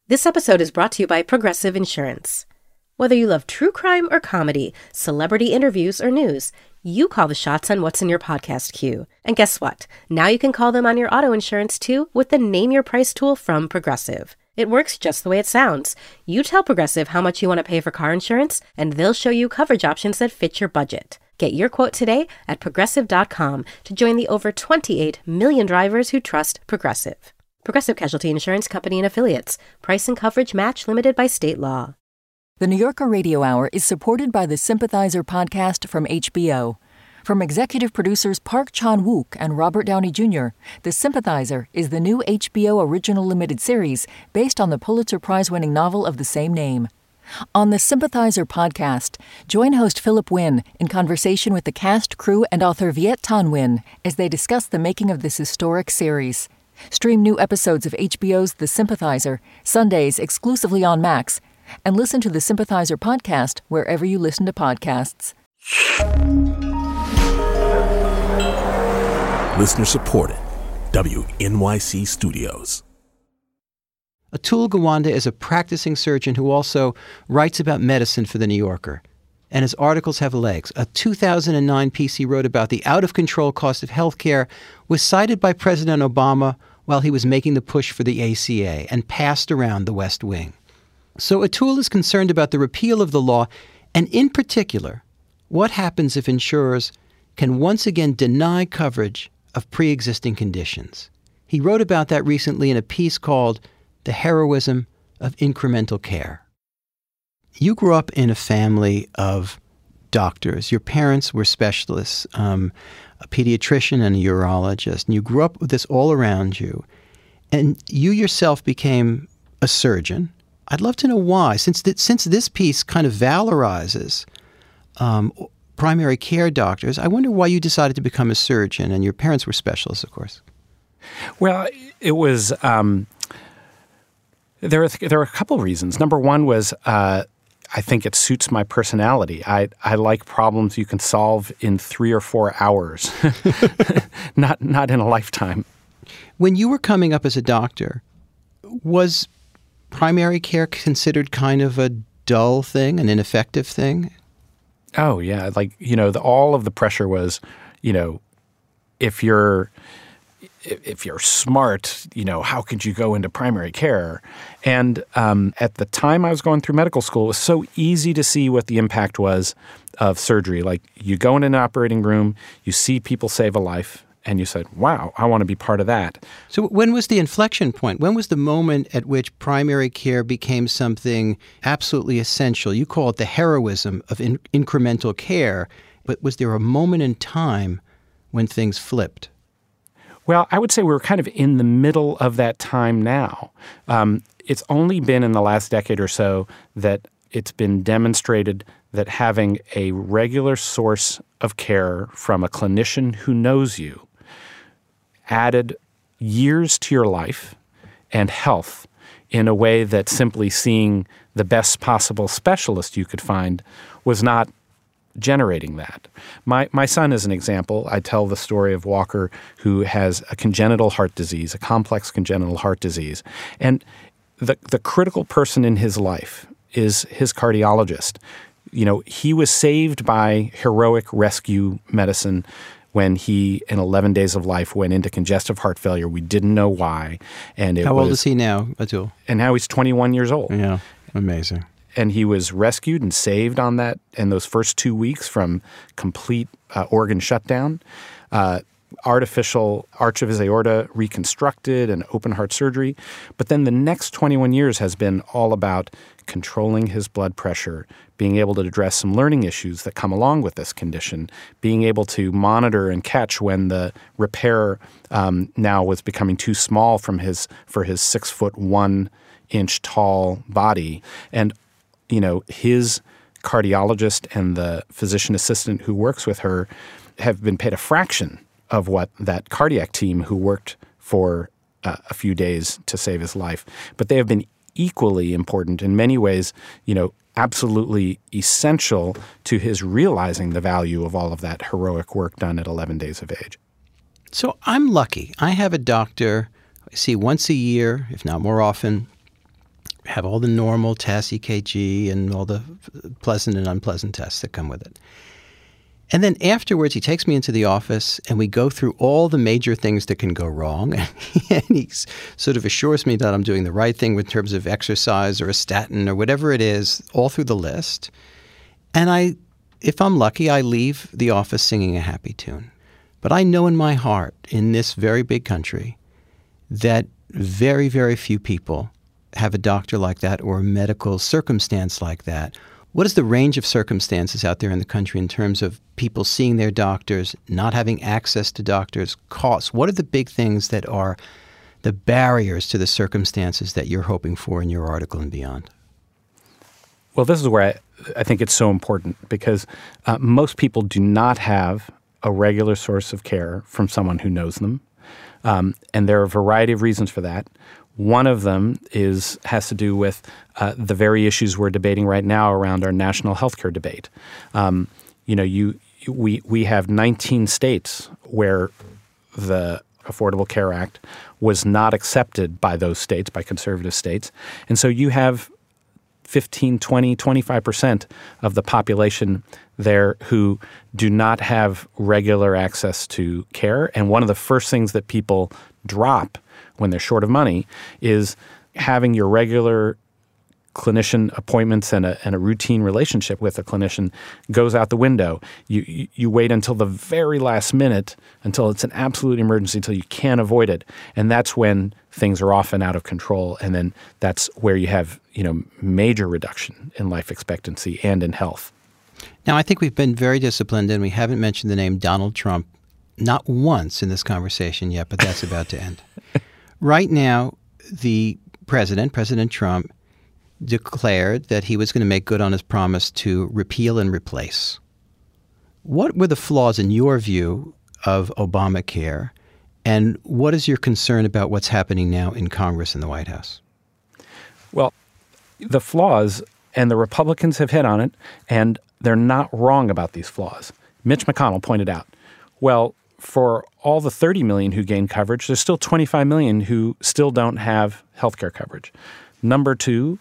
This episode is brought to you by Progressive Insurance. Whether you love true crime or comedy, celebrity interviews or news, you call the shots on what's in your podcast queue. And guess what? Now you can call them on your auto insurance too with the Name Your Price tool from Progressive. It works just the way it sounds. You tell Progressive how much you want to pay for car insurance, and they'll show you coverage options that fit your budget. Get your quote today at Progressive.com to join the over 28 million drivers who trust Progressive. Progressive Casualty Insurance Company and Affiliates. Price and coverage match limited by state law. The New Yorker Radio Hour is supported by the Sympathizer podcast from HBO. From executive producers Park Chan-wook and Robert Downey Jr., The Sympathizer is the new HBO original limited series based on the Pulitzer Prize-winning novel of the same name. On the Sympathizer podcast, join host Philip Wynn in conversation with the cast, crew, and author Viet Thanh Nguyen as they discuss the making of this historic series. Stream new episodes of HBO's The Sympathizer, Sundays exclusively on Max, and listen to the Sympathizer podcast wherever you listen to podcasts. Listener supported. WNYC Studios. Atul Gawande is a practicing surgeon who also writes about medicine for The New Yorker. And his articles have legs. A 2009 piece he wrote about the out-of-control cost of healthcare was cited by President Obama while he was making the push for the ACA and passed around the West Wing. So Atul is concerned about the repeal of the law, and in particular, what happens if insurers can once again deny coverage of pre-existing conditions. He wrote about that recently in a piece called The Heroism of Incremental Care. You grew up in a family of doctors. Your parents were specialists, a pediatrician and a urologist, and you grew up with this all around you. And you yourself became a surgeon. I'd love to know why, since this piece kind of valorizes primary care doctors. I wonder why you decided to become a surgeon, and your parents were specialists, of course. Well, it was there are a couple reasons. Number one was I think it suits my personality. I like problems you can solve in 3 or 4 hours, not in a lifetime. When you were coming up as a doctor, was primary care considered kind of a dull thing, an ineffective thing? Oh, yeah. All of the pressure was, if you're smart, how could you go into primary care? And at the time I was going through medical school, it was so easy to see what the impact was of surgery. Like, you go in an operating room, you see people save a life, and you said, wow, I want to be part of that. So when was the inflection point? When was the moment at which primary care became something absolutely essential? You call it the heroism of incremental care, but was there a moment in time when things flipped? Well, I would say we're kind of in the middle of that time now. It's only been in the last decade or so that it's been demonstrated that having a regular source of care from a clinician who knows you added years to your life and health in a way that simply seeing the best possible specialist you could find was not generating that. My son is an example. I tell the story of Walker, who has a congenital heart disease, a complex congenital heart disease. And the critical person in his life is his cardiologist. He was saved by heroic rescue medicine when he, in 11 days of life, went into congestive heart failure. We didn't know why. And How old is he now, Atul? And now he's 21 years old. Yeah, amazing. And he was rescued and saved on that in those first 2 weeks from complete organ shutdown, artificial arch of his aorta reconstructed and open heart surgery. But then the next 21 years has been all about controlling his blood pressure, being able to address some learning issues that come along with this condition, being able to monitor and catch when the repair now was becoming too small for his 6'1" tall body. And his cardiologist and the physician assistant who works with her have been paid a fraction of what that cardiac team who worked for a few days to save his life. But they have been equally important in many ways, absolutely essential to his realizing the value of all of that heroic work done at 11 days of age. So I'm lucky. I have a doctor I see once a year, if not more often, have all the normal tests, EKG, and all the pleasant and unpleasant tests that come with it. And then afterwards, he takes me into the office, and we go through all the major things that can go wrong. And he sort of assures me that I'm doing the right thing in terms of exercise or a statin or whatever it is, all through the list. And if I'm lucky, I leave the office singing a happy tune. But I know in my heart, in this very big country, that very, very few people have a doctor like that or a medical circumstance like that. What is the range of circumstances out there in the country in terms of people seeing their doctors, not having access to doctors, costs? What are the big things that are the barriers to the circumstances that you're hoping for in your article and beyond? Well, this is where I think it's so important because most people do not have a regular source of care from someone who knows them. And there are a variety of reasons for that. One of them has to do with the very issues we're debating right now around our national healthcare debate. We have 19 states where the Affordable Care Act was not accepted by those states, by conservative states. And so you have 15, 20, 25% of the population there who do not have regular access to care. And one of the first things that people drop when they're short of money is having your regular clinician appointments and a routine relationship with a clinician goes out the window. You wait until the very last minute, until it's an absolute emergency, until you can't avoid it. And that's when things are often out of control. And then that's where you have, major reduction in life expectancy and in health. Now, I think we've been very disciplined, and we haven't mentioned the name Donald Trump not once in this conversation yet, but that's about to end. Right now, the President Trump, declared that he was going to make good on his promise to repeal and replace. What were the flaws in your view of Obamacare, and what is your concern about what's happening now in Congress and the White House? Well, the flaws, and the Republicans have hit on it, and they're not wrong about these flaws. Mitch McConnell pointed out, well, for all the 30 million who gained coverage, there's still 25 million who still don't have health care coverage. Number two,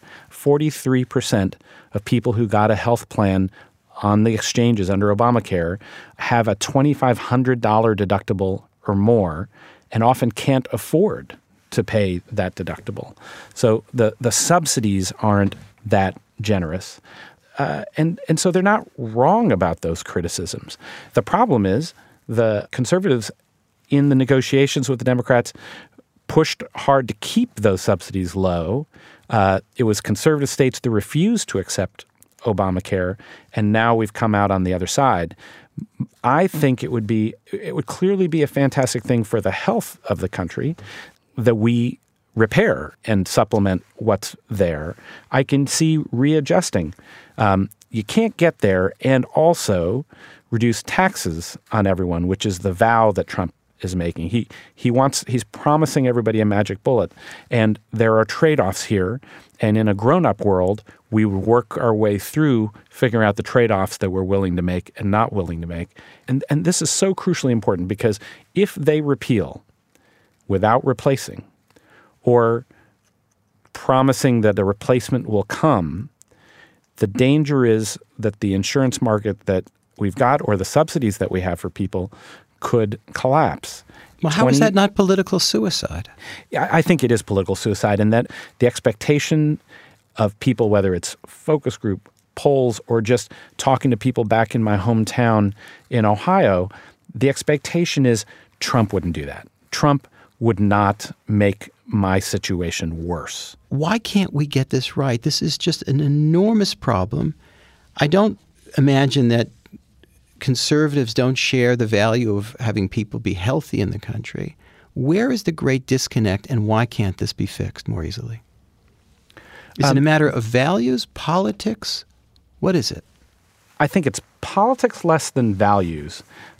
43% of people who got a health plan on the exchanges under Obamacare have a $2,500 deductible or more and often can't afford to pay that deductible. So the subsidies aren't that generous. And so they're not wrong about those criticisms. The problem is the conservatives in the negotiations with the Democrats pushed hard to keep those subsidies low. It was conservative states that refused to accept Obamacare, and now we've come out on the other side. I think it would clearly be a fantastic thing for the health of the country that we repair and supplement what's there. I can see readjusting. You can't get there and also reduce taxes on everyone, which is the vow that Trump is making. He's promising everybody a magic bullet, and there are trade-offs here. And in a grown-up world, we work our way through figuring out the trade-offs that we're willing to make and not willing to make. And this is so crucially important because if they repeal without replacing or promising that a replacement will come, the danger is that the insurance market that we've got or the subsidies that we have for people could collapse. Well, how is that not political suicide? I think it is political suicide, and that the expectation of people, whether it's focus group, polls, or just talking to people back in my hometown in Ohio, the expectation is Trump wouldn't do that. Trump would not make my situation worse. Why can't we get this right? This is just an enormous problem. I don't imagine that conservatives don't share the value of having people be healthy in the country. Where is the great disconnect, and why can't this be fixed more easily? Is it a matter of values, politics? What is it? I think it's politics less than values.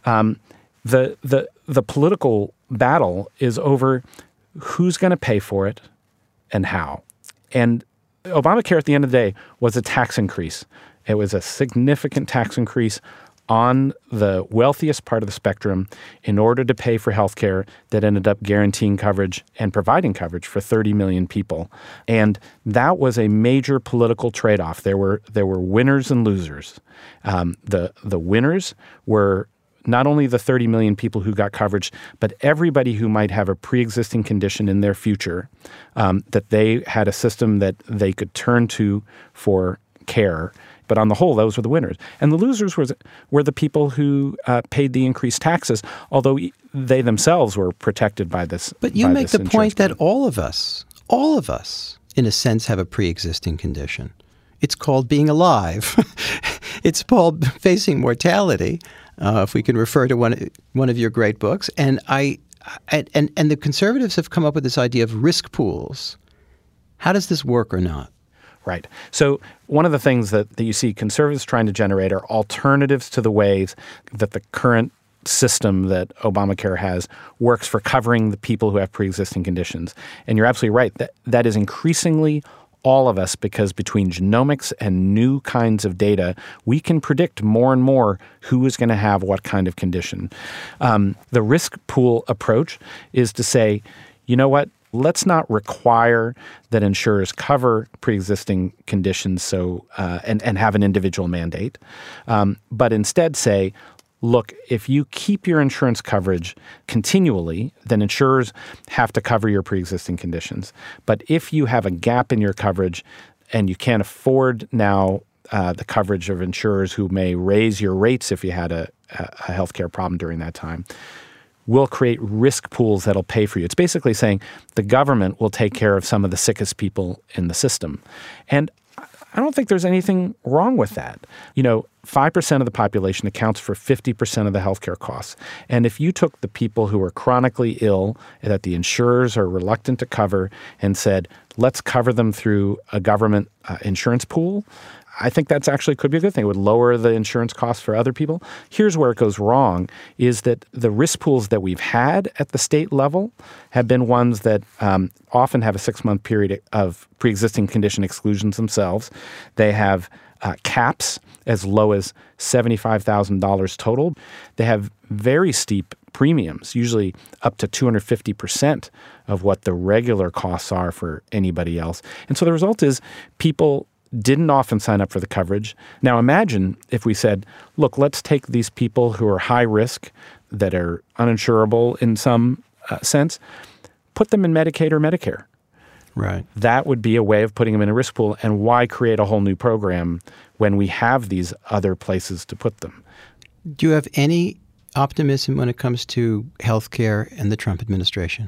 The political battle is over who's going to pay for it and how. And Obamacare at the end of the day was a tax increase. It was a significant tax increase on the wealthiest part of the spectrum in order to pay for health care that ended up guaranteeing coverage and providing coverage for 30 million people. And that was a major political trade-off. There were winners and losers. The winners were not only the 30 million people who got coverage, but everybody who might have a pre-existing condition in their future, that they had a system that they could turn to for care. But on the whole, those were the winners. And the losers were the people who paid the increased taxes, although they themselves were protected by this. But you make the point that all of us, in a sense, have a pre-existing condition. It's called being alive. It's called facing mortality, if we can refer to one of your great books. And the conservatives have come up with this idea of risk pools. How does this work or not? Right. So one of the things that you see conservatives trying to generate are alternatives to the ways that the current system that Obamacare has works for covering the people who have pre-existing conditions. And you're absolutely right. That is increasingly all of us, because between genomics and new kinds of data, we can predict more and more who is going to have what kind of condition. The risk pool approach is to say, you know what? Let's not require that insurers cover pre-existing conditions and have an individual mandate, but instead say, look, if you keep your insurance coverage continually, then insurers have to cover your pre-existing conditions. But if you have a gap in your coverage and you can't afford now the coverage of insurers who may raise your rates if you had a healthcare problem during that time, we'll create risk pools that'll pay for you. It's basically saying the government will take care of some of the sickest people in the system. And I don't think there's anything wrong with that. 5% of the population accounts for 50% of the healthcare costs. And if you took the people who are chronically ill that the insurers are reluctant to cover and said, let's cover them through a government insurance pool, I think that's actually could be a good thing. It would lower the insurance costs for other people. Here's where it goes wrong, is that the risk pools that we've had at the state level have been ones that often have a 6-month period of pre-existing condition exclusions themselves. They have caps as low as $75,000 total. They have very steep premiums, usually up to 250% of what the regular costs are for anybody else. And so the result is people didn't often sign up for the coverage. Now imagine if we said, look, let's take these people who are high risk, that are uninsurable in some sense, put them in Medicaid or Medicare. Right. That would be a way of putting them in a risk pool. And why create a whole new program when we have these other places to put them? Do you have any optimism when it comes to healthcare and the Trump administration?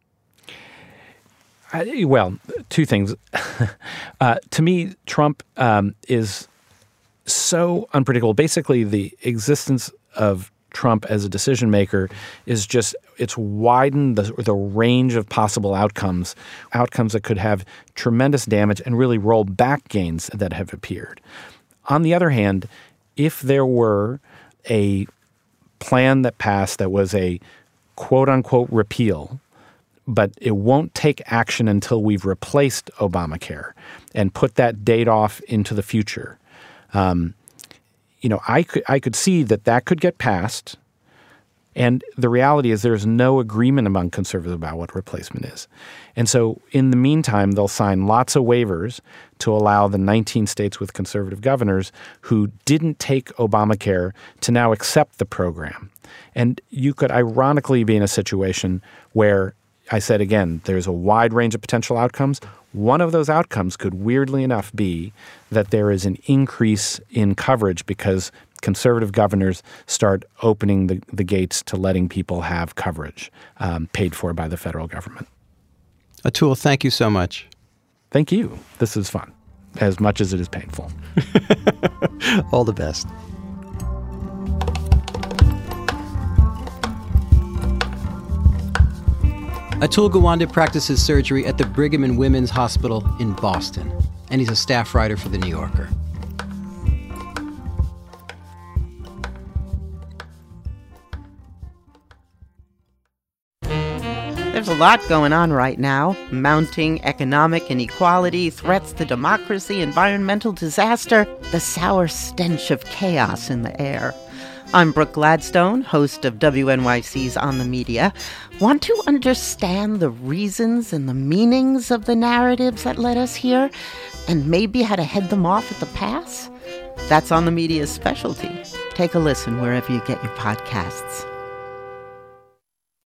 Well, two things. To me, Trump is so unpredictable. Basically, the existence of Trump as a decision maker is just, it's widened the range of possible outcomes that could have tremendous damage and really roll back gains that have appeared. On the other hand, if there were a plan that passed that was a quote-unquote repeal, but it won't take action until we've replaced Obamacare and put that date off into the future. I could see that could get passed. And the reality is there's no agreement among conservatives about what replacement is. And so in the meantime, they'll sign lots of waivers to allow the 19 states with conservative governors who didn't take Obamacare to now accept the program. And you could ironically be in a situation where, I said again, there's a wide range of potential outcomes. One of those outcomes could weirdly enough be that there is an increase in coverage because conservative governors start opening the gates to letting people have coverage paid for by the federal government. Atul, thank you so much. Thank you. This is fun, as much as it is painful. All the best. Atul Gawande practices surgery at the Brigham and Women's Hospital in Boston, and he's a staff writer for The New Yorker. There's a lot going on right now. Mounting economic inequality, threats to democracy, environmental disaster, the sour stench of chaos in the air. I'm Brooke Gladstone, host of WNYC's On the Media. Want to understand the reasons and the meanings of the narratives that led us here, and maybe how to head them off at the pass? That's On the Media's specialty. Take a listen wherever you get your podcasts.